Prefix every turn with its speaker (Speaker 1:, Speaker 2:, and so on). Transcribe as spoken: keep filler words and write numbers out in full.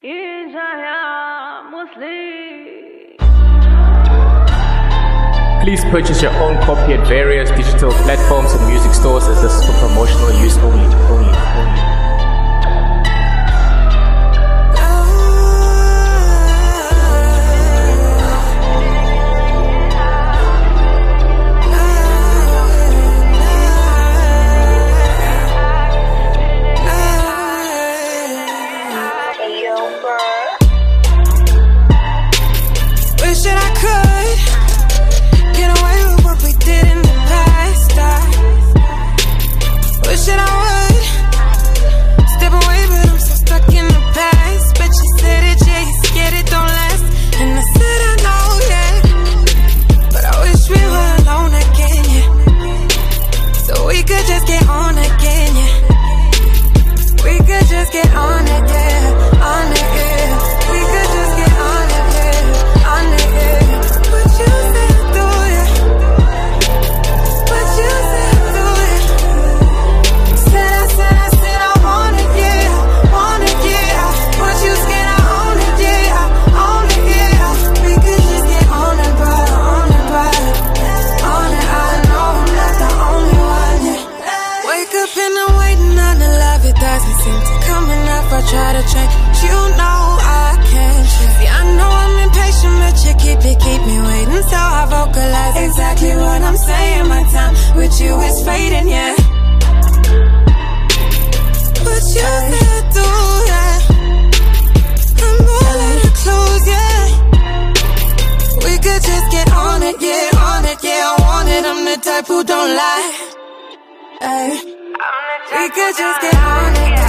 Speaker 1: Please purchase your own copy at various digital platforms and music stores, as this is for promotional use only. only, only.
Speaker 2: Wish that I could get away with what we did in the past. I wish that I would step away, but I'm so stuck in the past. But you said it, yeah, you scared it don't last. And I said I know, yeah, but I wish we were alone again, yeah, so we could just get on again, yeah. We could just get on it, yeah, on it, yeah. We could just get on it, yeah, on it, yeah. What you said, do it. What you said, do it. Said I, said I, said I want it, yeah, want it, yeah. What you scared, I own it, yeah, own it, yeah. We could just get on it, but on it, but on it. I know I'm not the only one, yeah. Wake up and I'm waiting on the love, it doesn't seem to come enough. I try to change, you know I can't change. See, I know I'm impatient, but you keep it, keep me waiting. So I vocalize exactly what I'm saying. My time with you is fading, yeah. But you said do that. I'm all out of clues, yeah. We could just get on it, yeah, on it, yeah. I want it, I'm the type who don't lie. Ay. We could just get on it.